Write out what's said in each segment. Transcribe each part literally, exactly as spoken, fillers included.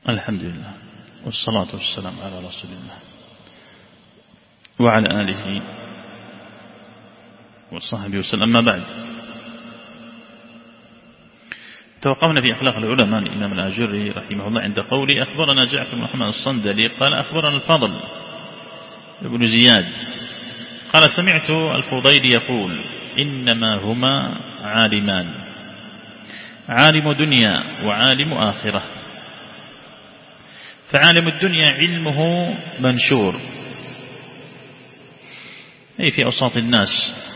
الحمد لله والصلاة والسلام على رسول الله وعلى آله وصحبه وسلم. أما بعد، توقفنا في أخلاق العلماء الإمام الآجري رحمه الله عند قولي: أخبرنا جعفر بن محمد الصندلي قال أخبرنا الفضل ابن زياد قال سمعت الفضيل يقول: إنما هما عالمان، عالم دنيا وعالم آخرة. فعالم الدنيا علمه منشور، أي في أوساط الناس،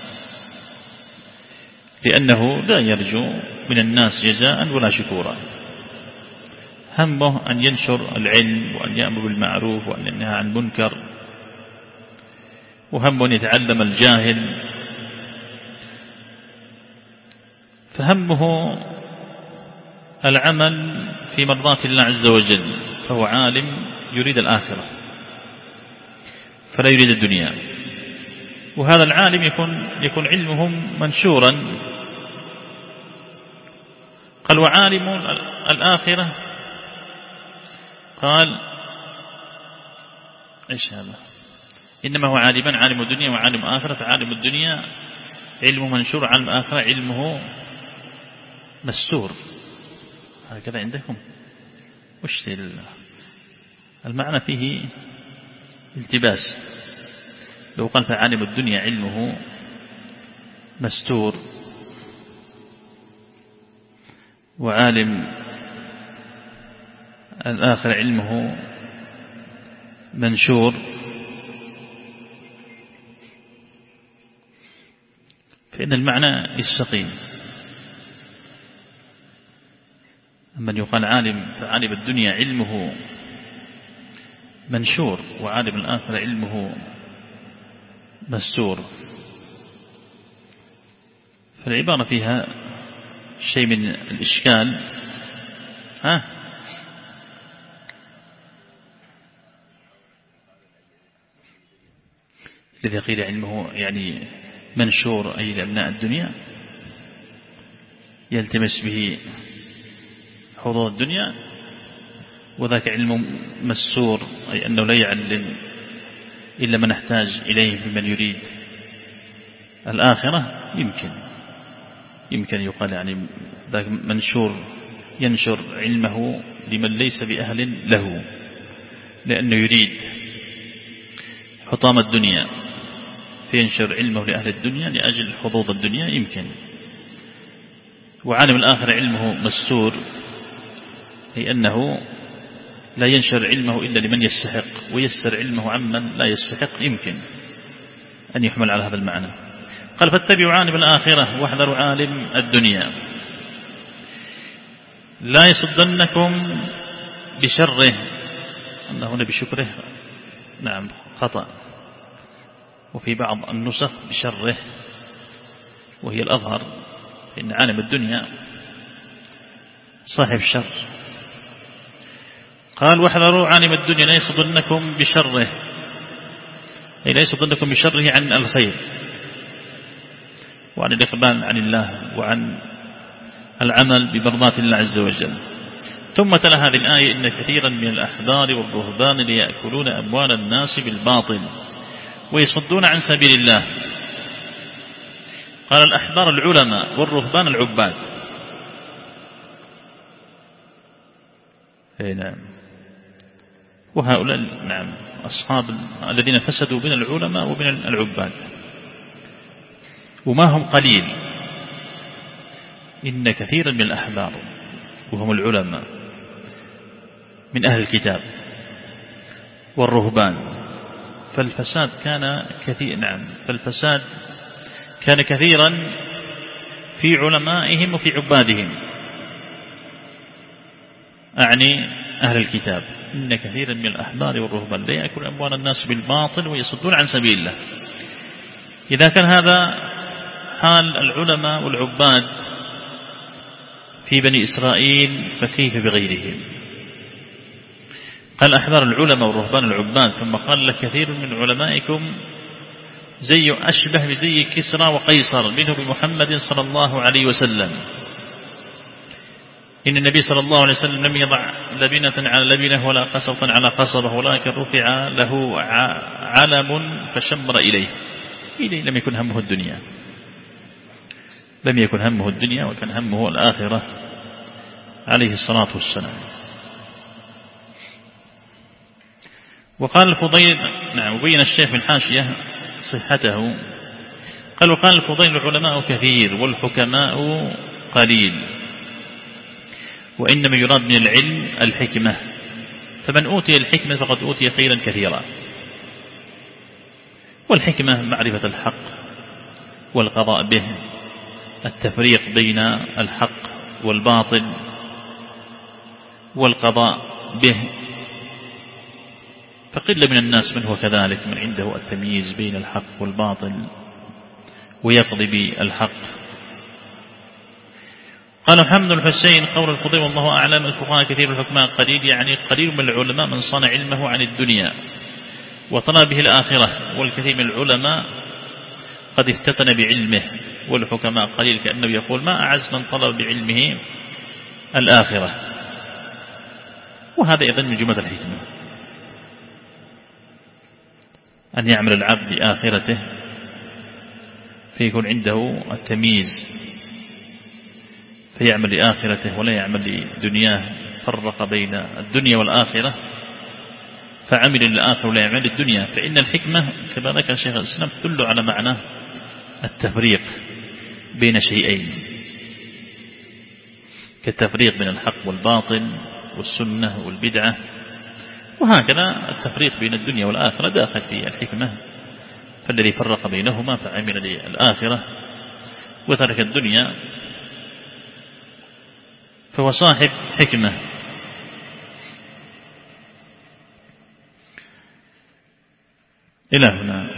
لأنه لا يرجو من الناس جزاء ولا شكورا، همه أن ينشر العلم وأن يأمر بالمعروف وأن ينهى عن المنكر، وهمه أن يتعلم الجاهل، فهمه العمل في مرضاة الله عز وجل، فهو عالم يريد الآخرة فلا يريد الدنيا. وهذا العالم يكون, يكون علمه منشورا. قال: وعالم الآخرة، قال: إيش هذا؟ إنما هو عالمان، عالم الدنيا وعالم آخرة. فعالم الدنيا علمه منشور، عالم الآخرة علمه مستور. هكذا عندكم؟ وش المعنى فيه التباس. لو قال فعالم الدنيا علمه مستور وعالم الآخر علمه منشور، فإن المعنى يستقيم. من يقال عالم فعالم الدنيا علمه منشور وعالم الآخر علمه مستور، فالعبارة فيها شيء من الإشكال. ها الذي قيل علمه يعني منشور أي لأبناء الدنيا، يلتمس به حظوظ الدنيا، وذاك علم مستور أي أنه لا يعلم إلا من احتاج إليه ممن يريد الآخرة. يمكن يمكن يقال يعني ذاك منشور ينشر علمه لمن ليس بأهل له، لأنه يريد حطام الدنيا فينشر علمه لأهل الدنيا لأجل حظوظ الدنيا. يمكن. وعالم الآخر علمه مستور، أي أنه لا ينشر علمه إلا لمن يستحق ويسر علمه عمن لا يستحق. يمكن أن يحمل على هذا المعنى. قال: فاتبعوا عالم الآخرة واحذروا عالم الدنيا، لا يصدنكم بشره. أنه هنا بشكره، نعم خطأ، وفي بعض النسخ بشره وهي الأظهر، فإن عالم الدنيا صاحب الشر. قال: واحذروا عالم الدنيا لا يصدنكم بشره، أي لا يصدنكم بشره عن الخير وعن الإقبال عن الله وعن العمل بمرضاة الله عز وجل. ثم تلا هذه الآية: إن كثيرا من الأحبار والرهبان ليأكلون أموال الناس بالباطل ويصدون عن سبيل الله. قال: الأحبار العلماء والرهبان العباد. اي نعم. وهؤلاء نعم أصحاب الذين فسدوا بين العلماء وبين العباد، وما هم قليل. إن كثيرا من الأحبار وهم العلماء من أهل الكتاب والرهبان، فالفساد كان كثير. نعم فالفساد كان كثيرا في علمائهم وفي عبادهم، أعني أهل الكتاب. إن كثيرا من الأحبار والرهبان لا يأكل أموال الناس بالباطل ويصدون عن سبيل الله. إذا كان هذا حال العلماء والعباد في بني إسرائيل فكيف بغيرهم؟ قال: أحبار العلماء والرهبان العباد. ثم قال: لكثير من علمائكم زي أشبه بزي كسرى وقيصر منه بمحمد صلى الله عليه وسلم. إن النبي صلى الله عليه وسلم لم يضع لبنة على لبنة ولا قصبة على قصبة، ولكن رفع له علم فشمر إليه. إليه لم يكن همه الدنيا، لم يكن همه الدنيا، وكان همه الآخرة عليه الصلاة والسلام. وقال الفضيل، نعم، وبين الشيخ في الحاشية صحته، قال وقال الفضيل العلماء كثير والحكماء قليل، وإنما يراد من العلم الحكمة، فمن أوتي الحكمة فقد أوتي خيرا كثيرا. والحكمة معرفة الحق والقضاء به، التفريق بين الحق والباطل والقضاء به، فقل من الناس من هو كذلك، من عنده التمييز بين الحق والباطل ويقضي بالحق. قال محمد الحسين قول الفضيل والله أعلم الفقهاء كثير والحكماء قليل، يعني قليل من العلماء من صنع علمه عن الدنيا وطلب به الآخرة، والكثير من العلماء قد افتتن بعلمه، والحكماء قليل، كأنه يقول ما أعز من طلب بعلمه الآخرة. وهذا إذن من جملة الحكمة، أن يعمل العبد لآخرته فيكون عنده التمييز، فيعمل لآخرته ولا يعمل لدنياه، فرق بين الدنيا والآخرة، فعمل للآخرة ولا يعمل للدنيا. فإن الحكمة كما ذكر شيخ الإسلام تدل على معنى التفريق بين شيئين، كالتفريق بين الحق والباطل والسنة والبدعة، وهكذا التفريق بين الدنيا والآخرة داخل في الحكمة. فالذي فرق بينهما فعمل للآخرة وترك الدنيا فهو صاحب حكمة. إلى هنا